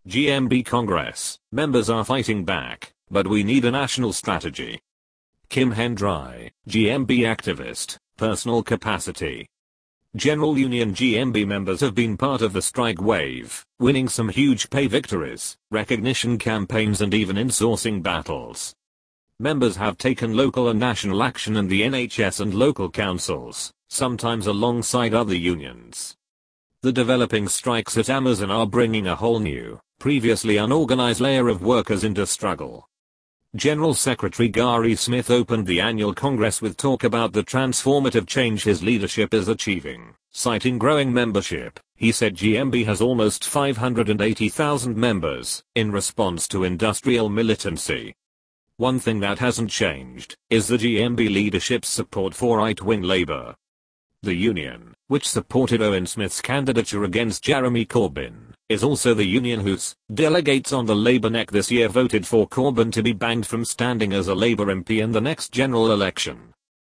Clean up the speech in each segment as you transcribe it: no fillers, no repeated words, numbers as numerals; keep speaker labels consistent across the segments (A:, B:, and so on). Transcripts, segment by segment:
A: GMB Congress, members are fighting back, but we need a national strategy. Kim Hendry, GMB activist, personal capacity. General Union GMB members have been part of the strike wave, winning some huge pay victories, recognition campaigns and even insourcing battles. Members have taken local and national action in the NHS and local councils, sometimes alongside other unions. The developing strikes at Amazon are bringing a whole new, previously unorganized layer of workers into struggle. General Secretary Gary Smith opened the annual Congress with talk about the transformative change his leadership is achieving. Citing growing membership, he said GMB has almost 580,000 members, in response to industrial militancy. One thing that hasn't changed, is the GMB leadership's support for right-wing Labour. The union, which supported Owen Smith's candidature against Jeremy Corbyn, is also the union whose delegates on the Labour neck this year voted for Corbyn to be banned from standing as a Labour MP in the next general election.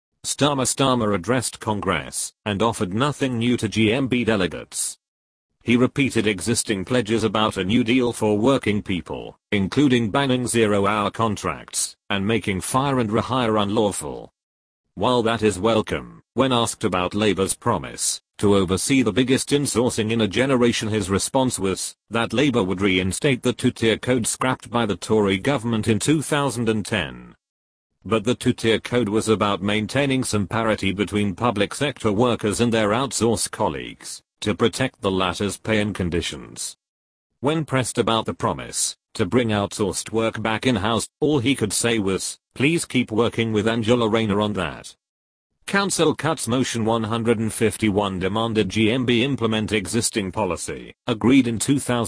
A: Starmer addressed Congress and offered nothing new to GMB delegates. He repeated existing pledges about a new deal for working people, including banning zero-hour contracts and making fire and rehire unlawful. While that is welcome, when asked about Labour's promise to oversee the biggest insourcing in a generation, his response was that Labour would reinstate the two-tier code scrapped by the Tory government in 2010. But the two-tier code was about maintaining some parity between public sector workers and their outsourced colleagues, to protect the latter's pay and conditions. When pressed about the promise to bring outsourced work back in-house, all he could say was, "Please keep working with Angela Rayner on that." Council Cuts Motion 151 demanded GMB implement existing policy, agreed in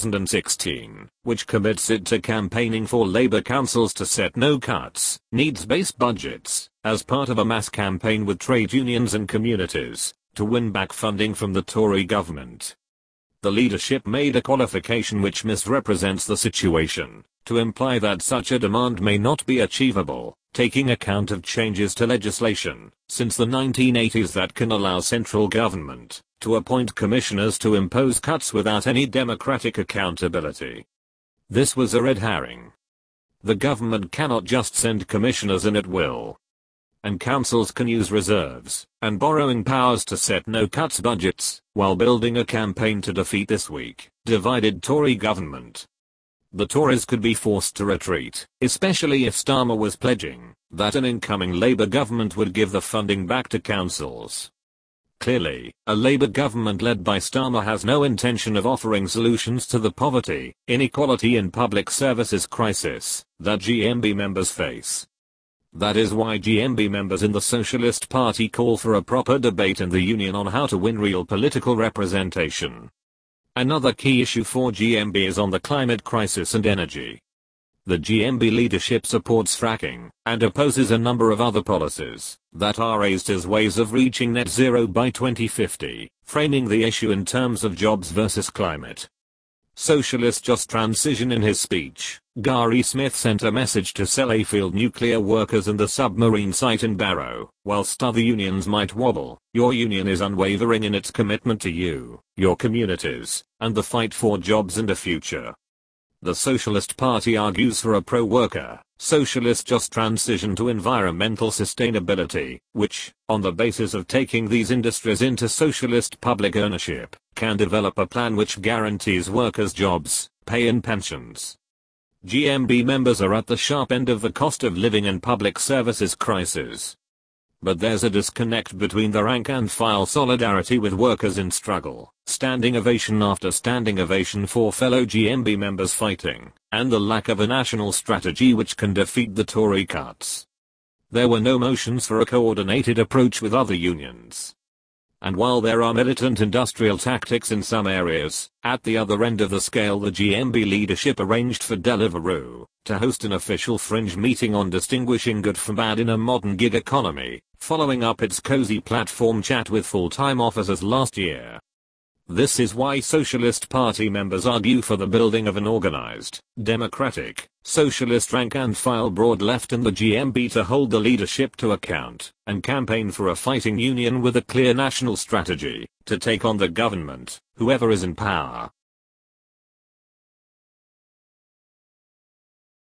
A: 2016, which commits it to campaigning for Labour councils to set no cuts, needs-based budgets, as part of a mass campaign with trade unions and communities, to win back funding from the Tory government. The leadership made a qualification which misrepresents the situation, to imply that such a demand may not be achievable, taking account of changes to legislation since the 1980s that can allow central government to appoint commissioners to impose cuts without any democratic accountability. This was a red herring. The government cannot just send commissioners in at will. And councils can use reserves and borrowing powers to set no-cuts budgets, while building a campaign to defeat this weak, divided Tory government. The Tories could be forced to retreat, especially if Starmer was pledging that an incoming Labour government would give the funding back to councils. Clearly, a Labour government led by Starmer has no intention of offering solutions to the poverty, inequality and public services crisis that GMB members face. That is why GMB members in the Socialist Party call for a proper debate in the union on how to win real political representation. Another key issue for GMB is on the climate crisis and energy. The GMB leadership supports fracking and opposes a number of other policies that are raised as ways of reaching net zero by 2050, framing the issue in terms of jobs versus climate. Socialist Just Transition. In his speech, Gary Smith sent a message to Sellafield nuclear workers and the submarine site in Barrow. Whilst other unions might wobble, your union is unwavering in its commitment to you, your communities, and the fight for jobs and a future. The Socialist Party argues for a pro-worker, socialist just transition to environmental sustainability, which, on the basis of taking these industries into socialist public ownership, can develop a plan which guarantees workers jobs, pay and pensions. GMB members are at the sharp end of the cost of living and public services crisis. But there's a disconnect between the rank and file solidarity with workers in struggle, standing ovation after standing ovation for fellow GMB members fighting, and the lack of a national strategy which can defeat the Tory cuts. There were no motions for a coordinated approach with other unions. And while there are militant industrial tactics in some areas, at the other end of the scale the GMB leadership arranged for Deliveroo to host an official fringe meeting on distinguishing good from bad in a modern gig economy, following up its cozy platform chat with full-time officers last year. This is why Socialist Party members argue for the building of an organized, democratic, socialist rank-and-file broad left in the GMB to hold the leadership to account, and campaign for a fighting union with a clear national strategy, to take on the government, whoever is in power.